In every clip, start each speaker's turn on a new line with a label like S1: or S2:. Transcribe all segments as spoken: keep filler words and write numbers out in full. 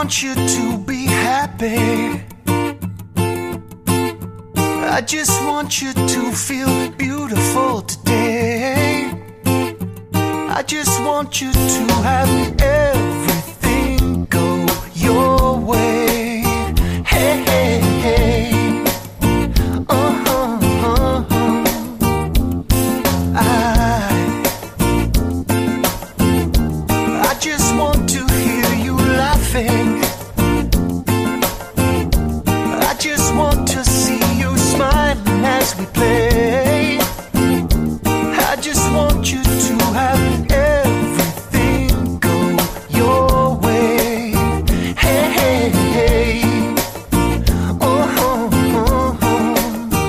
S1: want you to be happy. I just want you to feel beautiful today. I just want you to have everything go your way. Hey, hey, hey. Uh-huh, uh-huh. I, I just want to hear you laughing. I just want to see you smiling as we play. I just want you to have everything go your way. Hey, hey, hey. Oh, oh, oh.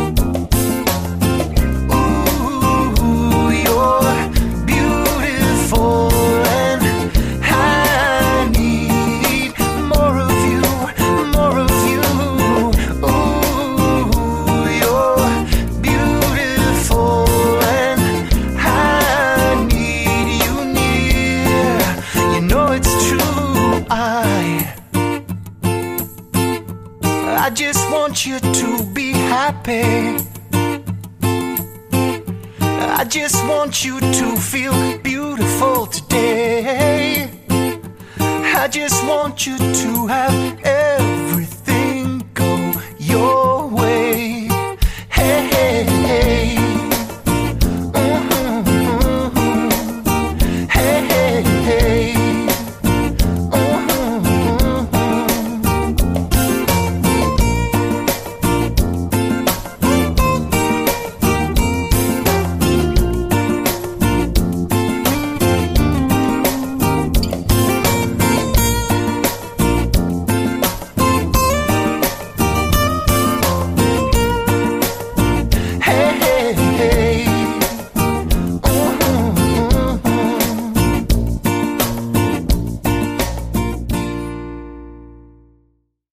S1: Ooh, you're beautiful and I need more of you, more of you. Ooh, you're beautiful and I need you near. You know it's true. I I just want you to be happy. I just want you to feel beautiful today. I just want you to have everything